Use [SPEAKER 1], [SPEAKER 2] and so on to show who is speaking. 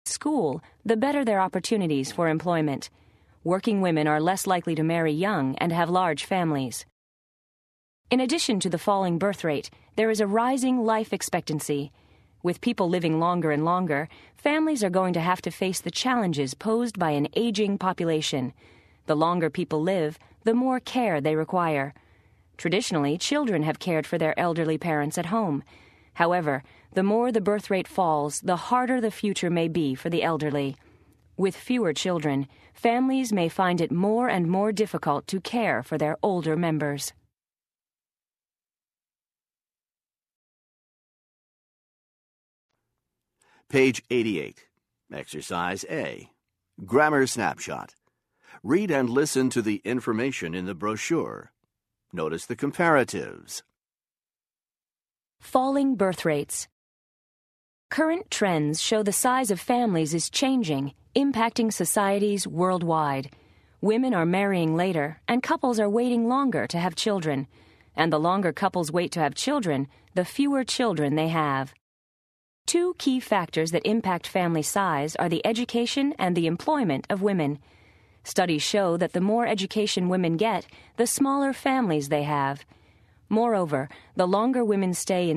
[SPEAKER 1] school, the better their opportunities for employment. Working women are less likely to marry young and have large families. In addition to the falling birth rate, there is a rising life expectancy. With people living longer and longer, families are going to have to face the challenges posed by an aging population. The longer people live, the more care they require. Traditionally, children have cared for their elderly parents at home. However, the more the birth rate falls, the harder the future may be for the elderly. With fewer children, families may find it more and more difficult to care for their older members.
[SPEAKER 2] Page 88. Exercise A. Grammar Snapshot. Read and listen to the information in the brochure. Notice the comparatives.
[SPEAKER 1] Falling birth rates. Current trends show the size of families is changing, impacting societies worldwide. Women are marrying later, and couples are waiting longer to have children. And the longer couples wait to have children, the fewer children they have. Two key factors that impact family size are the education and the employment of women. Studies show that the more education women get, the smaller families they have. Moreover, the longer women stay in